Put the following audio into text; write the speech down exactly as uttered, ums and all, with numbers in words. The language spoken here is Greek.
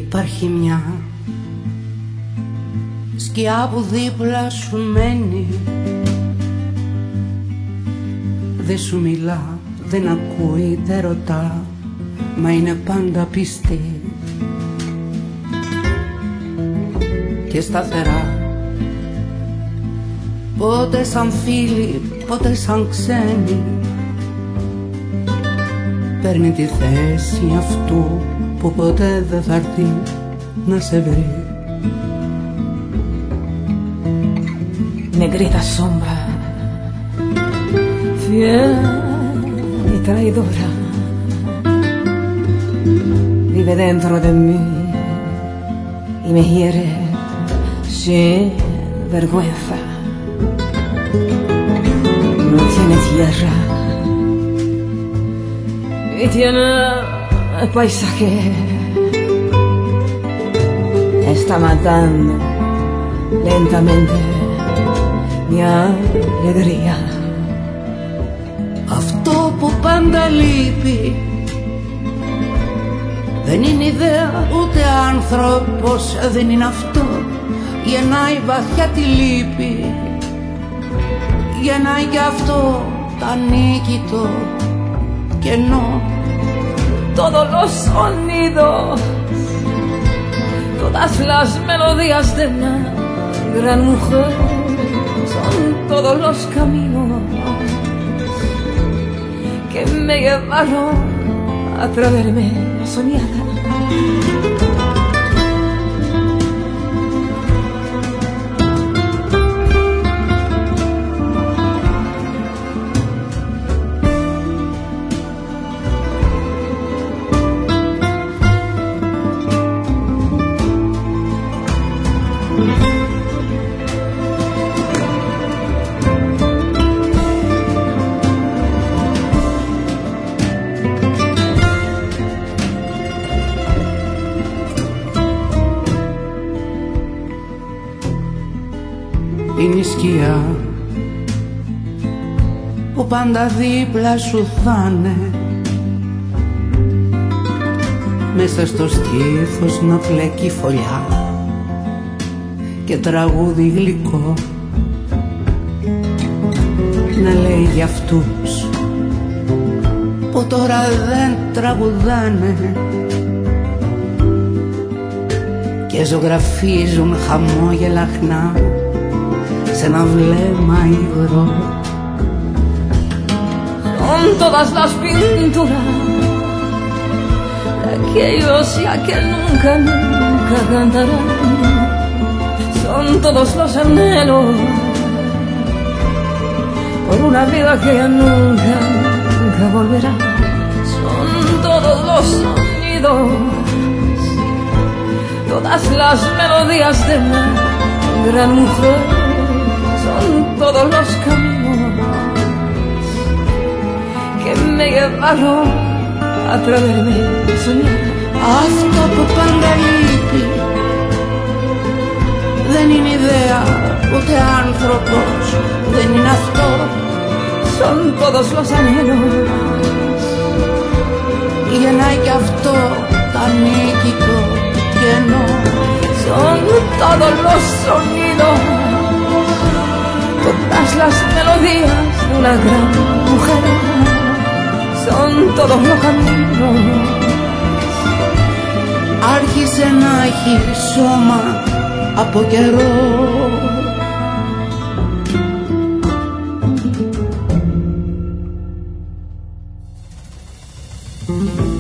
Υπάρχει μια σκιά που δίπλα σου μένει, δεν σου μιλά, δεν ακούει, δεν ρωτά, μα είναι πάντα πιστή και σταθερά. Πότε σαν φίλη, πότε σαν ξένη, παίρνει τη θέση αυτού που ποτέ δεν θα έρθει να σε βρει. Negrita sombra, fiel y traidora, vive dentro de mí y me hiere sin vergüenza. No tiene tierra y tiene paisaje, está matando lentamente mi alegría. Αυτό που πάντα λείπει δεν είναι ιδέα ούτε άνθρωπος, δεν είναι αυτό. Γεννάει βαθιά τη λύπη, γεννάει κι αυτό τ' ανίκητο κενό. Todos los sonidos, todas las melodías de una gran mujer, son todos los caminos que me llevaron a atreverme a soñar. Είναι η σκιά που πάντα δίπλα σου θα'ναι, μέσα στο στήθος να φλέκει φωλιά και τραγούδι γλυκό να λέει για αυτούς που τώρα δεν τραγουδάνε και ζωγραφίζουν χαμόγελα χνά σε ένα βλέμμα υγρό. Son todas las pinturas de aquellos ya que nunca, nunca cantarán. Son todos los anhelos por una vida que ya nunca, nunca volverá. Son todos los sonidos, todas las melodías de una gran mujer, son todos los caminos que me llevaron a atreverme a soñar. Αυτό που πάντα λείπει δεν είναι ιδέα ούτε άνθρωπος, δεν είναι αυτό. Son todos los anhelos, γεννάει κι αυτό τ' ανίκητο κενό. Son todos los sonidos, todas las melodías de una gran mujer, son todos los caminos. Άρχισε να έχει σώμα από καιρό.